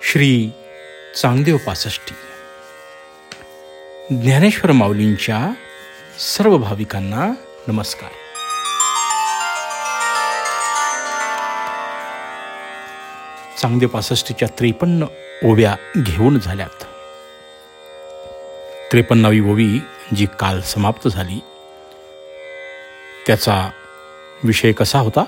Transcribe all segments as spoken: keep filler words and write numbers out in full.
श्री चांगदेव पासष्टी. ज्ञानेश्वर माऊलींच्या सर्व भाविकांना नमस्कार. चांगदेव पासष्टीच्या त्रेपन्न ओव्या घेऊन झाल्यात. त्रेपन्नावी ओवी जी काल समाप्त झाली त्याचा विषय कसा होता?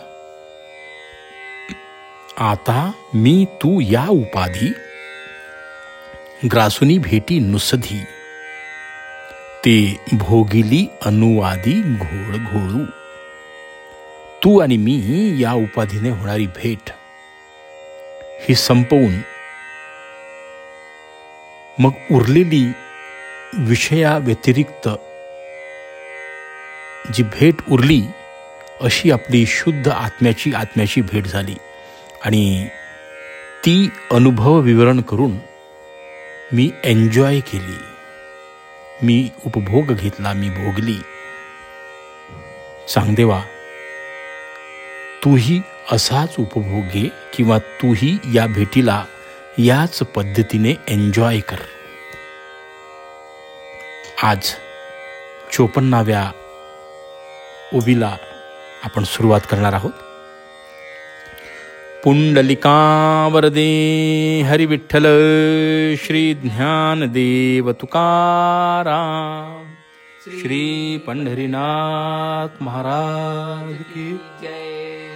आता मी तू या उपाधी ग्रासुनी भेटी नुसधी, ते भोगिली अनुवादी घोळ घोळू. तू आणि मी या उपाधीने होणारी भेट ही संपवून मग उरलेली विषया व्यतिरिक्त जी भेट उरली अशी आपली शुद्ध आत्म्याची आत्म्याची भेट झाली आणि ती अनुभव विवरण करून मी एन्जॉय केली, मी उपभोग घेतला, मी भोगली. चांगदेवा, तूही असाच उपभोग घे किंवा तूही या भेटीला याच पद्धतीने एन्जॉय कर. आज चोपन्नाव्या ओवीला आपण सुरुवात करणार आहोत. पुंडलिका वरदे हरी विठ्ठल श्री ज्ञानदेव तुकाराम, श्री पंढरीनाथ महाराज की जय.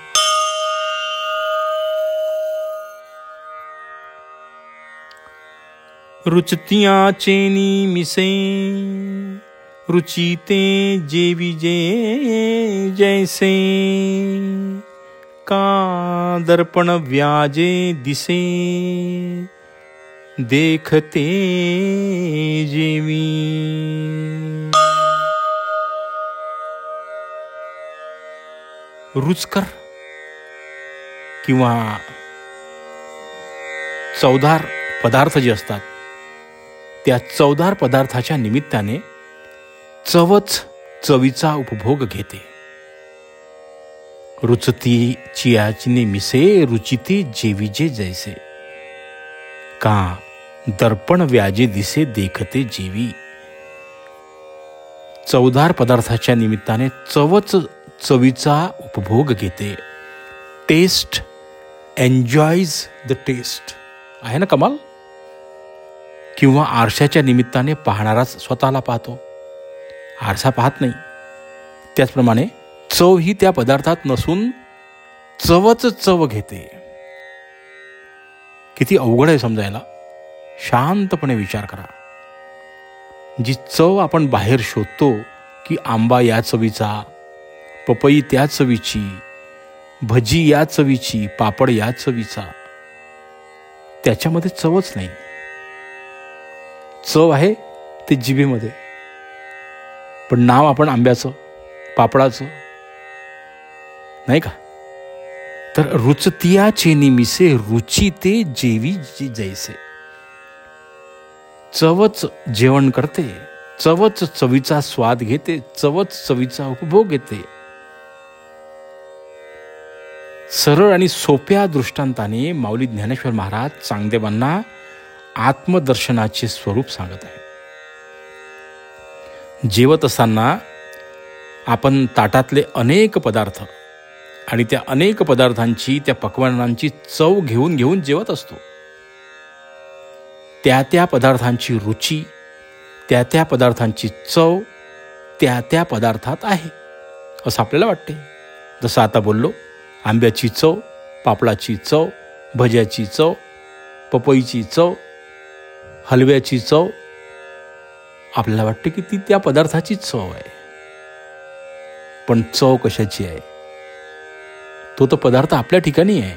रुचतियाँ चेनी मिसे रुचिते जेवी जे जैसे, का दर्पण व्याजे दिसे देखते जेवी. रुचकर किंवा चवदार पदार्थ जे असतात त्या चवदार पदार्थाच्या निमित्ताने चवच चवीचा उपभोग घेते. रुचती चियाचिने मिसे रुचिते जेवीजे जैसे, का दर्पण व्याजे दिसे देखते जेवी. चवदार पदार्थाच्या निमित्ताने चवच चवीचा उपभोग घेते. Taste enjoys the taste. आहे ना कमाल? किंवा आरशाच्या निमित्ताने पाहणाराच स्वतःला पाहतो, आरसा पाहत नाही. त्याचप्रमाणे चव ही त्या पदार्थात नसून चवच चव घेते. किती अवघड आहे समजायला. शांतपणे विचार करा. जी चव आपण बाहेर शोधतो की आंबा या चवीचा, पपई त्या चवीची, भजी या चवीची, पापड या चवीचा, त्याच्यामध्ये चवच नाही. चव आहे ते जिभेमध्ये, पण नाव आपण आंब्याचं, पापडाचं, नाही का? तर रुचतिया चेनी मिसे रुची ते जेवी जैसे. चवच जेवण करते, चवच चवीचा स्वाद घेते, चवच चवीचा उपभोग घेते. सरळ आणि सोप्या दृष्टांताने माऊली ज्ञानेश्वर महाराज चांगदेवांना आत्मदर्शनाचे स्वरूप सांगत आहे. जेवत असताना आपण ताटातले अनेक पदार्थ आणि त्या अनेक पदार्थांची, त्या पक्वान्नांची चव घेऊन घेऊन जेवत असतो. त्या त्या पदार्थांची रुची, त्या त्या पदार्थांची चव त्या त्या पदार्थात आहे असं आपल्याला वाटते. जसं आता बोललो, आंब्याची चव, पापडाची चव, भज्याची चव, पपईची चव, हलव्याची चव, आपल्याला वाटते की ती त्या पदार्थाची चव आहे. पण चव कशाची आहे? तो तो पदार्थ आपल्या ठिकाणी आहे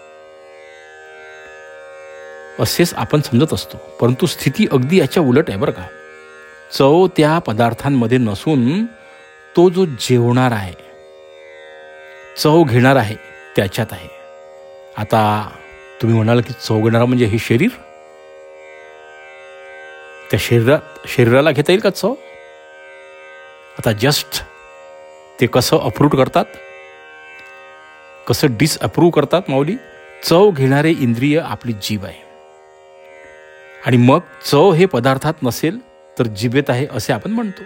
असेच आपण समजत असतो. परंतु स्थिती अगदी याच्या उलट आहे बरं का. चव त्या पदार्थांमध्ये नसून तो जो जेवणार आहे, चव घेणार आहे त्याच्यात आहे. आता तुम्ही म्हणाल की चव घेणारा म्हणजे हे शरीर, त्या शरीरात शरीराला घेता येईल का चव? आता जस्ट ते कसं अप्रूव्ह करतात, कसं डिसअप्रूव्ह करतात माऊली. चव घेणारे इंद्रिय आपली जीभ आहे. आणि मग चव हे पदार्थात नसेल तर जिभेत आहे असे आपण म्हणतो.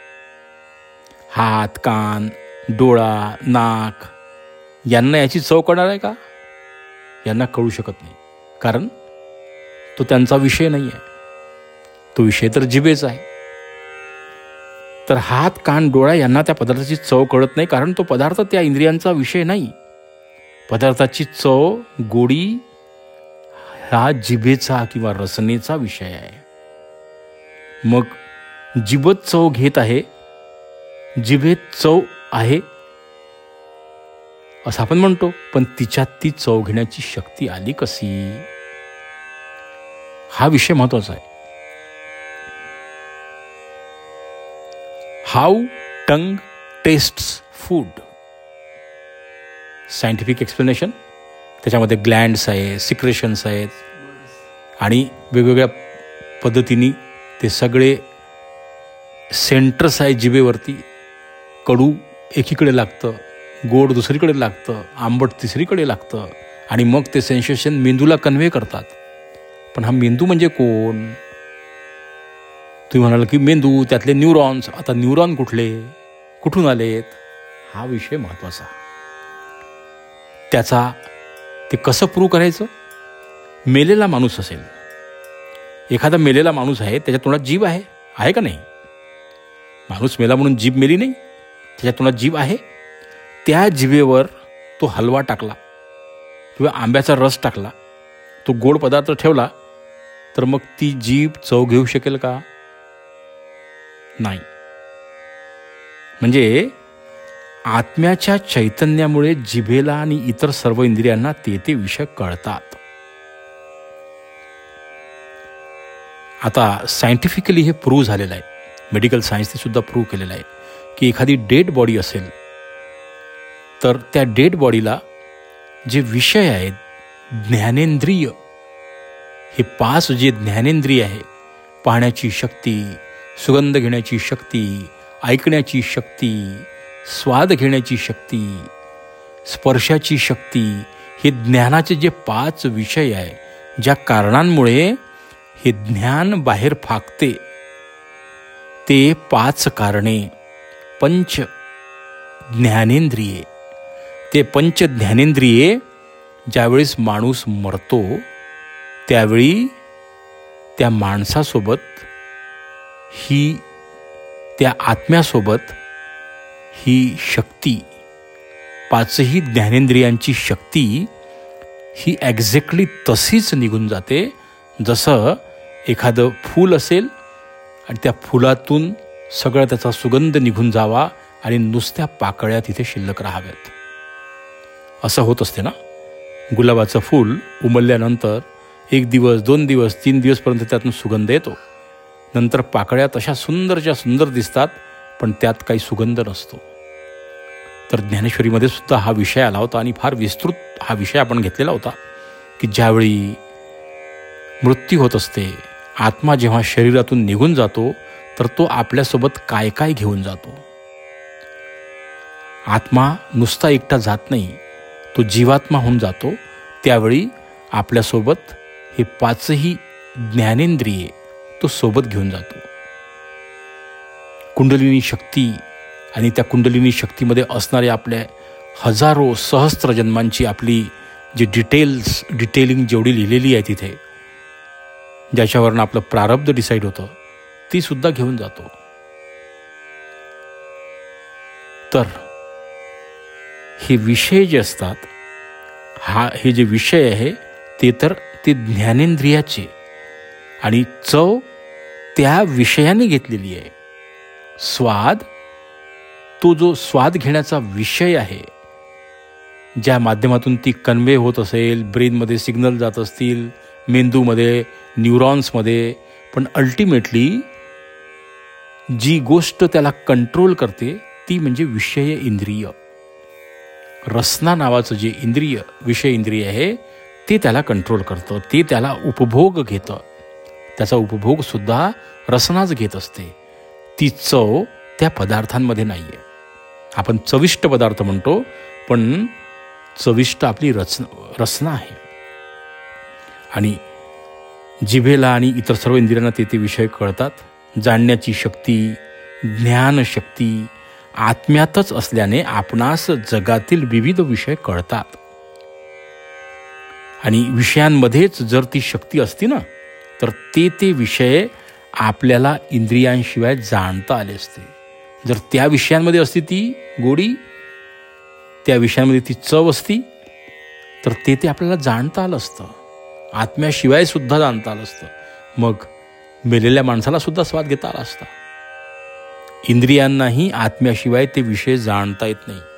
हात, कान, डोळा, नाक यांना याची चव कळणार आहे का? यांना कळू शकत नाही, कारण तो त्यांचा विषय नाही आहे. तो विषय तर जिभेचा आहे. तर हात, कान, डोळा यांना त्या पदार्थाची चव कळत नाही, कारण तो पदार्थ त्या इंद्रियांचा विषय नाही. पदार्थाची चव, गोडी हा जिभेचा किंवा रसनेचा विषय आहे. मग जिभेत चव घेत आहे, जिभेत चव आहे असं आपण म्हणतो, पण तिच्यात ती चव घेण्याची शक्ती आली कशी? हा विषय महत्वाचा आहे. How tongue tastes food. Scientific explanation, त्याच्यामध्ये ग्लँड्स आहे, सिक्रेशन्स आहेत आणि वेगवेगळ्या पद्धतीने ते सगळे सेंटर्स आहे जिभेवरती. कडू एकीकडे लागतं, गोड दुसरीकडे लागतं, आंबट तिसरीकडे लागतं आणि मग ते सेन्सेशन मेंदूला कन्व्हे करतात. पण हा मेंदू म्हणजे कोण? तुम्ही म्हणाल की मेंदू, त्यातले न्यूरॉन्स. आता न्यूरॉन कुठले, कुठून आलेत? हा विषय महत्त्वाचा. त्याचा ते कसं प्रूव्ह करायचं? मेलेला माणूस असेल, एखादा मेलेला माणूस आहे, त्याच्या तोंडात जीभ आहे आहे का नाही? माणूस मेला म्हणून जीभ मेली नाही, त्याच्या तोंडात जीभ आहे. त्या जिभेवर तो हलवा टाकला किंवा आंब्याचा रस टाकला, तो गोड पदार्थ ठेवला, तर मग ती जीभ चव घेऊ शकेल का? नाही. म्हणजे आत्म्याच्या चैतन्यामुळे जिभेला आणि इतर सर्व इंद्रियांना ते ते विषय कळतात. आता सायंटिफिकली हे प्रूव्ह झालेलं आहे, मेडिकल सायन्सने सुद्धा प्रूव्ह केलेलं आहे की एखादी डेड बॉडी असेल तर त्या डेड बॉडीला जे विषय आहेत, ज्ञानेंद्रिय, हे पाच जे ज्ञानेंद्रिय आहे, पाहण्याची शक्ती, सुगंध घेण्याची शक्ती, ऐकण्याची शक्ती, स्वाद घेण्याची शक्ती, स्पर्शाची शक्ती, हे ज्ञानाचे जे पाच विषय आहे, ज्या कारणांमुळे हे ज्ञान बाहेर फाकते, ते पाच कारणे पंच ज्ञानेंद्रिये. ते पंच ज्ञानेंद्रिये ज्यावेळेस माणूस मरतो त्यावेळी त्या माणसासोबत ही, त्या आत्म्यासोबत ही शक्ती, पाचही ज्ञानेंद्रियांची शक्ती ही ॲक्झॅक्टली तशीच निघून जाते जसं एखादं फूल असेल आणि त्या फुलातून सगळा त्याचा सुगंध निघून जावा आणि नुसत्या पाकळ्या तिथे शिल्लक राहाव्यात. असं होत असते ना. गुलाबाचं फूल उमलल्यानंतर एक दिवस, दोन दिवस, तीन दिवसपर्यंत त्यातून सुगंध येतो. नंतर पाकळ्या तशा सुंदरच्या सुंदर दिसतात, पण त्यात काही सुगंध नसतो. तर ज्ञानेश्वरीमध्ये सुद्धा हा विषय आला होता आणि फार विस्तृत हा विषय आपण घेतलेला होता की ज्यावेळी मृत्यू होत असते, आत्मा जेव्हा शरीरातून निघून जातो, तर तो आपल्यासोबत काय काय घेऊन जातो. आत्मा नुसता एकटा जात नाही, तो जीवात्मा होऊन जातो. त्यावेळी आपल्यासोबत हे पाचही ज्ञानेंद्रिये तो सोबत घेऊन जातो. कुंडलिनी शक्ती आणि त्या कुंडलिनी शक्तीमध्ये असणाऱ्या आपल्या हजारो सहस्त्र जन्मांची आपली जी डिटेल्स डिटेलिंग जेवढी लिहिलेली आहे तिथे, ज्याच्यावरनं आपलं प्रारब्ध डिसाईड होतं, ती सुद्धा घेऊन जातो. तर हे विषय जे असतात, हा हे जे विषय आहे ते तर ते ज्ञानेंद्रियाचे, आणि चव त्या विषयाने घेतलेली आहे. स्वाद, तो जो स्वाद घेण्याचा विषय आहे, ज्या माध्यमातून ती कन्वे होत असेल, ब्रेनमध्ये सिग्नल जात असतील, मेंदूमध्ये, न्यूरॉन्समध्ये, पण अल्टिमेटली जी गोष्ट त्याला कंट्रोल करते ती म्हणजे विषय इंद्रिय. रसना नावाचं जे इंद्रिय, विषय इंद्रिय आहे, ते त्याला कंट्रोल करतं, ते त्याला उपभोग घेतं. त्याचा उपभोग सुद्धा रसनाच घेत असते. ती चव त्या पदार्थांमध्ये नाही आहे. आपण चविष्ट पदार्थ म्हणतो, पण चविष्ट आपली रचना रसना आहे. आणि जिभेला आणि इतर सर्व इंद्रियांना ते ते विषय कळतात. जाणण्याची शक्ती, ज्ञानशक्ती आत्म्यातच असल्याने आपणास जगातील विविध विषय कळतात. आणि विषयांमध्येच जर ती शक्ती असती ना, तर ते ते विषय आपल्याला इंद्रियांशिवाय जाणता आले असते. जर त्या विषयांमध्ये असती ती गोडी, त्या विषयांमध्ये ती चव असती, तर ते ते आपल्याला जाणता आलं असतं, आत्म्याशिवाय सुद्धा जाणता आलं असतं. मग मेलेल्या माणसाला सुद्धा स्वाद घेता आला असता. इंद्रियांनाही आत्म्याशिवाय ते विषय जाणता येत नाही.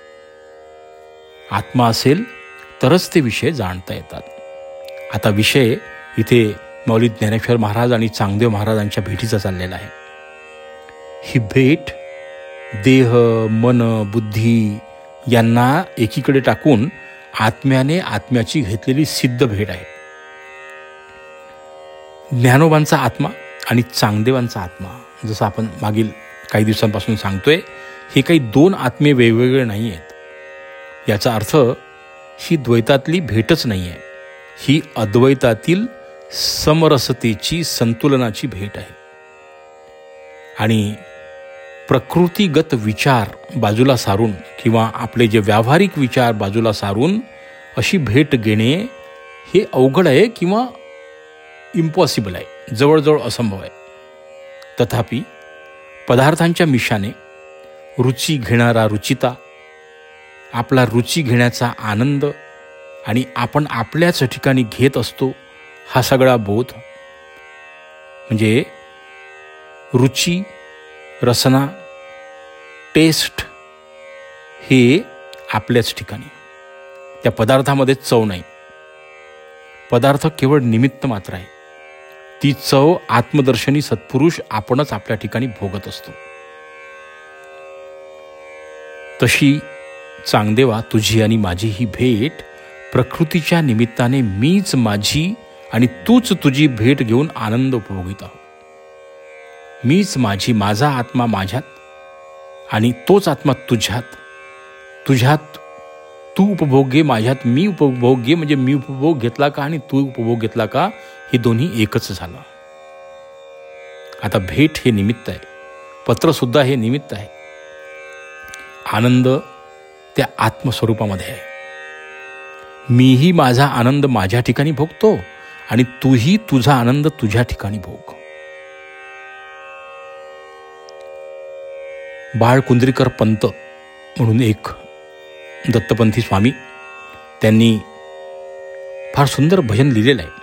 आत्मा असेल तरच ते विषय जाणता येतात. आता विषय इथे माऊली ज्ञानेश्वर महाराज आणि चांगदेव महाराजांच्या भेटीचा चाललेला आहे. ही भेट देह, मन, बुद्धी यांना एकीकडे टाकून आत्म्याने आत्म्याची घेतलेली सिद्ध भेट आहे. ज्ञानोबांचा आत्मा आणि चांगदेवांचा आत्मा, जसं आपण मागील काही दिवसांपासून सांगतोय, हे काही दोन आत्मे वेगवेगळे नाही आहेत. याचा अर्थ ही द्वैतातली भेटच नाही आहे, ही अद्वैतातील समरसतेची, संतुलनाची भेट आहे. आणि प्रकृतीगत विचार बाजूला सारून किंवा आपले जे व्यावहारिक विचार बाजूला सारून अशी भेट घेणे हे अवघड आहे किंवा इम्पॉसिबल आहे, जवळजवळ असंभव आहे. तथापि पदार्थांच्या मिशाने रुची घेणारा रुचिता, आपला रुची घेण्याचा आनंद आणि आपण आपल्याच ठिकाणी घेत असतो हा सगळा बोध, म्हणजे रुची, रसना, टेस्ट हे आपल्याच ठिकाणी. त्या पदार्थामध्ये चव नाही, पदार्थ केवळ निमित्त मात्र आहे. ती चव आत्मदर्शनी सत्पुरुष आपणच आपल्या ठिकाणी भोगत असतो. तशी चांगदेवा तुझी आणि माझी ही भेट प्रकृतीच्या निमित्ताने मीच माझी आणि तूच तुझी भेट घेऊन आनंद उपभोगीत आहोत. मीच माझी, माझा आत्मा माझ्यात आणि तोच आत्मा तुझ्यात. तुझ्यात तू उपभोग घे, माझ्यात मी उपभोग घे. म्हणजे मी उपभोग घेतला का आणि तू उपभोग घेतला का, हे दोन्ही एकच झालं. आता भेट हे निमित्त आहे, पत्रसुद्धा हे निमित्त आहे. आनंद त्या आत्मस्वरूपामध्ये आहे. मीही माझा आनंद माझ्या ठिकाणी भोगतो आणि तूही तुझा आनंद तुझ्या ठिकाणी भोग. बाळ कुंद्रीकर पंत म्हणून एक दत्तपंथी स्वामी, त्यांनी फार सुंदर भजन लिहिलेलं आहे.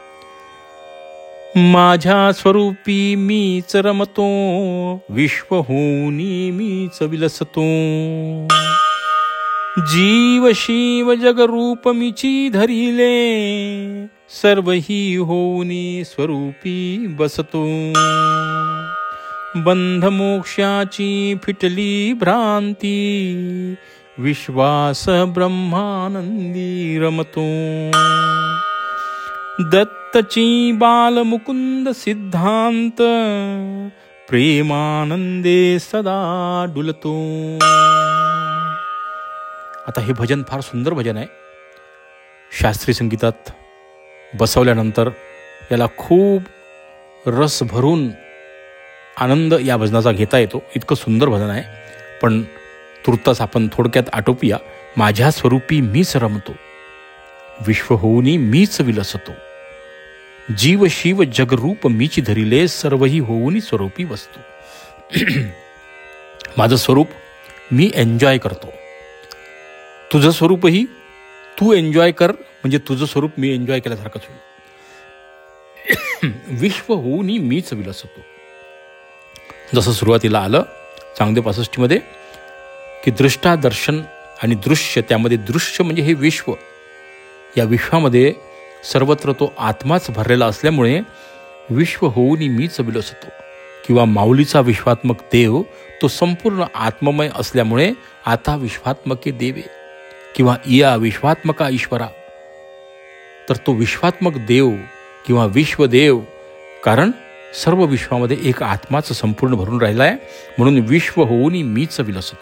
माझ्या स्वरूपी मीच रमतो, विश्व होऊनी मीच विलसतो. जीव शिव जगरूप मीची धरिले, सर्वही होऊनी स्वरूपी बसतो. बंध मोक्षाची फिटली भ्रांती, विश्वास ब्रह्मानंदी रमतो. दत्तची बालमुकुंद सिद्धांत, प्रेमानंदे सदा डुलतो. आता हे भजन फार सुंदर भजन आहे. शास्त्रीय संगीतात बसवल्यानंतर याला खूप रस भरून आनंद या भजनाचा घेता येतो. इतकं सुंदर भजन आहे. पण तुर्तास आपण थोडक्यात आटोपूया. माझ्या स्वरूपी मीच रमतो, विश्व होऊनी मीच विलसतो. जीव शिव जगरूप मीची धरिले, सर्वही होऊनी स्वरूपी वस्तू. माझं स्वरूप मी एन्जॉय करतो, तुझं स्वरूपही तू एन्जॉय कर, म्हणजे तुझं स्वरूप मी एन्जॉय केल्यासारखंच होईल. विश्व होऊनी मीच विलसतो. जसं सुरुवातीला आलं चांगदेव पासष्टीमध्ये की दृष्टा दर्शन आणि दृश्य, त्यामध्ये दृश्य म्हणजे हे विश्व. या विश्वामध्ये सर्वत्र तो आत्माच भरलेला असल्यामुळे विश्व होऊनी मीच विलसतो. किंवा माऊलीचा विश्वात्मक देव तो संपूर्ण आत्ममय असल्यामुळे आता विश्वात्मके देवे किंवा इया विश्वात्मका ईश्वरा. तर तो विश्वात्मक देव किंवा विश्वदेव, कारण सर्व विश्वामध्ये एक आत्माच संपूर्ण भरून राहिला आहे, म्हणून विश्व होऊनी मीच विलसतो.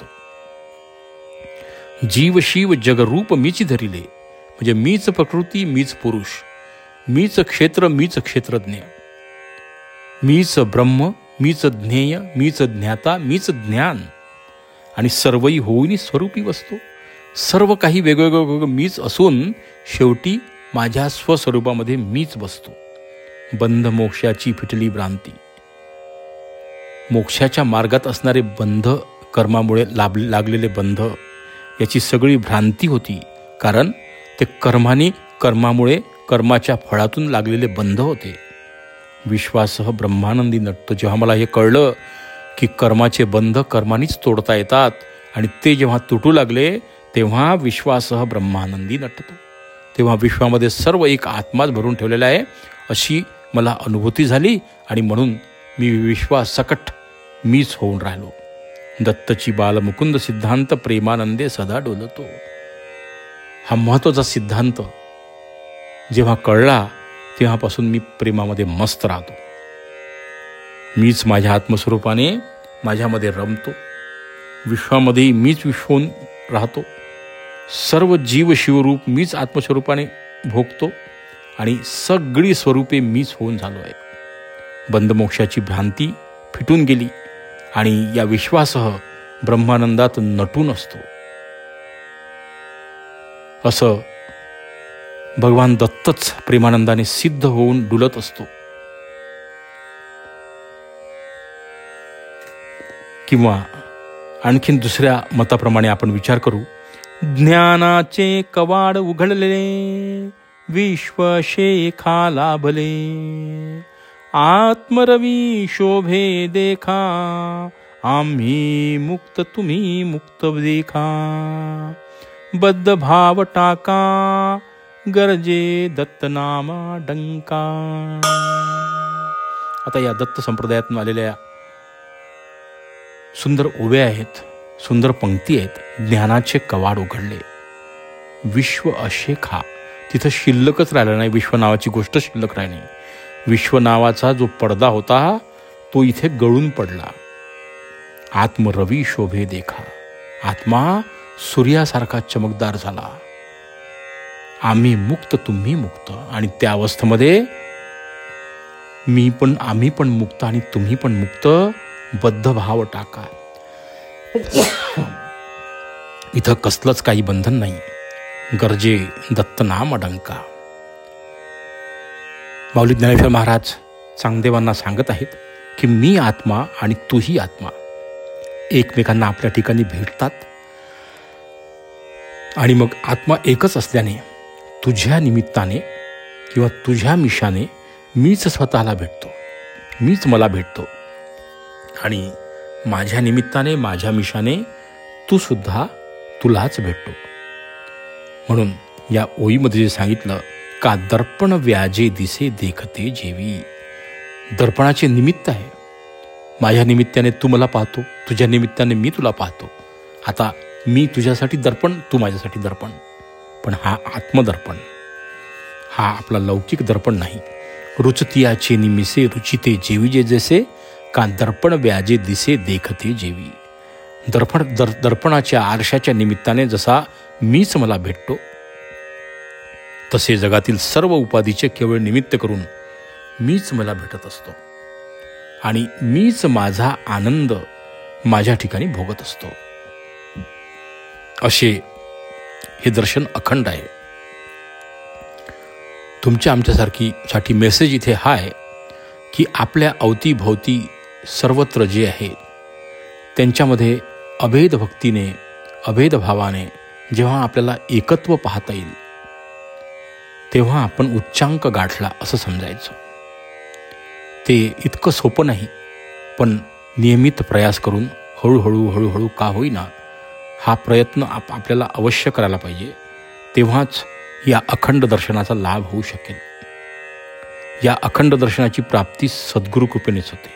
जीव शिव जगरूप मीची धरिले, म्हणजे मीच प्रकृती मीच पुरुष. मीच क्षेत्र, मीच क्षेत्रज्ञ, मीच ब्रह्म, मीच ज्ञेय, मीच ज्ञाता, मीच ज्ञान आणि सर्वही होईनी स्वरूपी वस्तू. सर्व काही वेगवेगळं वेगवेगळं मीच असून शेवटी माझ्या स्वस्वरूपामध्ये मीच बसतो. बंध मोक्षाची फिटली भ्रांती. मोक्षाच्या मार्गात असणारे बंध, कर्मामुळे लाभ लागलेले बंध, याची सगळी भ्रांती होती. कारण ते कर्माने कर्मामुळे कर्माच्या फळातून लागलेले बंध होते. विश्वासह ब्रह्मानंदी नटतो. जेव्हा मला हे कळलं की कर्माचे बंध कर्मानेच तोडता येतात आणि ते जेव्हा तुटू लागले तेव्हा विश्वासह ब्रह्मानंदी नटतो. तेव्हा विश्वामध्ये सर्व एक आत्माच भरून ठेवलेला आहे अशी मला अनुभूती झाली आणि म्हणून मी विश्वास सकट मीच होऊन राहिलो. दत्तची बालमुकुंद सिद्धांत प्रेमानंदे सदा डोलतो. हा महत्त्वाचा सिद्धांत जेव्हा कळला तेव्हापासून मी प्रेमामध्ये मस्त राहतो. मीच माझ्या आत्मस्वरूपाने माझ्यामध्ये रमतो. विश्वामध्ये मीच विश्व होऊन राहतो. सर्व जीव शिवरूप मीच आत्मस्वरूपाने भोगतो आणि सगळी स्वरूपे मीच होऊन झालो आहे. बंधमोक्षाची भ्रांती फिटून गेली आणि या विश्वासह ब्रह्मानंदात नटून असतो. असं भगवान दत्तच प्रेमानंदाने सिद्ध होऊन डुलत असतो. किंवा आणखीन दुसऱ्या मताप्रमाणे आपण विचार करू. ज्ञानाचे कवाड उघडले, विश्वशेखा लाभले, आत्मरवी शोभे देखा, आम्ही मुक्त तुम्ही मुक्त देखा, बद्ध भाव टाका, गरजे दत्तनामा डंका. आता या दत्त संप्रदायातून आलेल्या सुंदर ओव्या आहेत, सुंदर पंक्ती आहेत. ज्ञानाचे कवाड उघडले, विश्व अशेखा. तिथं शिल्लकच राहिलं नाही, विश्व नावाची गोष्ट शिल्लक राहिली नाही. विश्व नावाचा जो पडदा होता तो इथे गळून पडला. आत्मरवी शोभे देखा. आत्मा सूर्यासारखा चमकदार झाला. आम्ही मुक्त तुम्ही मुक्त. आणि त्या अवस्थेमध्ये मी पण आम्ही पण मुक्त आणि तुम्ही पण मुक्त. बद्ध भाव टाका. इथं कसलंच काही बंधन नाही. गरजे दत्त नाम अडंका. माऊली ज्ञानेश्वर महाराज चांगदेवांना सांगत आहेत की मी आत्मा आणि तूही आत्मा एकमेकांना आपल्या ठिकाणी भेटतात आणि मग आत्मा एकच असल्याने तुझ्या निमित्ताने किंवा तुझ्या मिशाने मीच स्वतःला भेटतो, मीच मला भेटतो आणि माझ्या निमित्ताने माझ्या मिशाने तू सुद्धा तुलाच भेटतो. म्हणून या ओळीमध्ये जे सांगितलं का दर्पण व्याजे दिसे देखते जेवी. दर्पणाचे निमित्त आहे. माझ्या निमित्ताने तू मला पाहतो, तुझ्या निमित्ताने मी तुला पाहतो. आता मी तुझ्यासाठी दर्पण, तू माझ्यासाठी दर्पण. पण हा आत्मदर्पण, हा आपला लौकिक दर्पण नाही. रुचतियाचे निमिसे रुचिते जेवी जे जैसे का दर्पण व्याजे दिसे देखते जेवी. दर्पण दर दर्पणाच्या आरशाच्या निमित्ताने जसा मीच मला भेटतो तसे जगातील सर्व उपाधीचे केवळ निमित्त करून मीच मला भेटत असतो आणि मीच माझा आनंद माझ्या ठिकाणी भोगत असतो. असे हे दर्शन अखंड आहे. तुमच्या आमच्यासारखी साठी मेसेज इथे हा आहे की आपल्या अवतीभोवती सर्वत्र जे आहे त्यांच्यामध्ये अभेद भक्तीने, अभेद भावाने जेव्हा आपल्याला एकत्व पाहता येईल तेव्हा आपण उच्चांक गाठला असं समजायचं. ते इतकं सोपं नाही, पण नियमित प्रयास करून हळूहळू हळूहळू का होईना हा प्रयत्न आप आपल्याला अवश्य करायला पाहिजे. तेव्हाच या अखंड दर्शनाचा लाभ होऊ शकेल. या अखंड दर्शनाची प्राप्ती सद्गुरू कृपेनेच होते.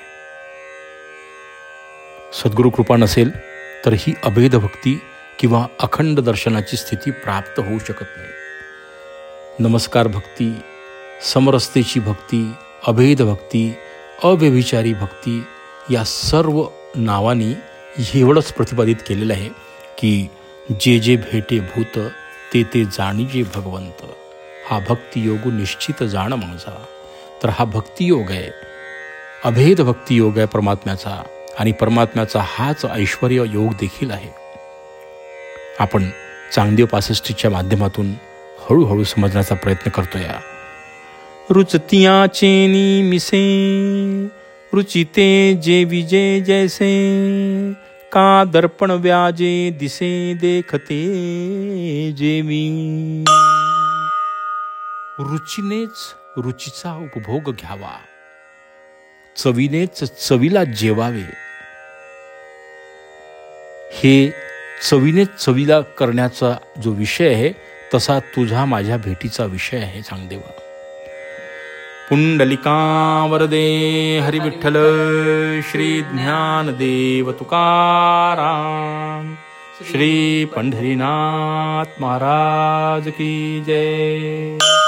सद्गुरू कृपा नसेल तर ही अभेद भक्ती किंवा अखंड दर्शनाची स्थिती प्राप्त होऊ शकत नाही. नमस्कार भक्ती, समरसतेची भक्ती, अभेद भक्ती, अव्यभिचारी भक्ती या सर्व नावांनी एवढंच प्रतिपादित केलेलं आहे की जे जे भेटे भूत ते ते जाणीजे भगवंत. हा भक्तियोग निश्चित जाण माझा. तर हा भक्तियोग आहे, अभेद भक्तियोग आहे परमात्म्याचा, आणि परमात्म्याचा हाच ऐश्वर्य योग देखील आहे. आपण चांगदेव पासष्टीच्या माध्यमातून हळूहळू समजण्याचा प्रयत्न करतोय. रुचतिया चेनी मिसे रुचिते जे विजय जैसे, का दर्पण व्याजे दिसे देखते जेवी. रुचीनेच रुचीचा उपभोग घ्यावा, चवीनेच चवीला जेवावे. हे चवीनेच चवीला करण्याचा जो विषय आहे, तसा तुझा माझ्या भेटीचा विषय आहे चांगदेवा. पुंडलिका वरदे हरी विठ्ठल श्री ज्ञानदेव तुकाराम. श्री पंढरीनाथ महाराज की जय.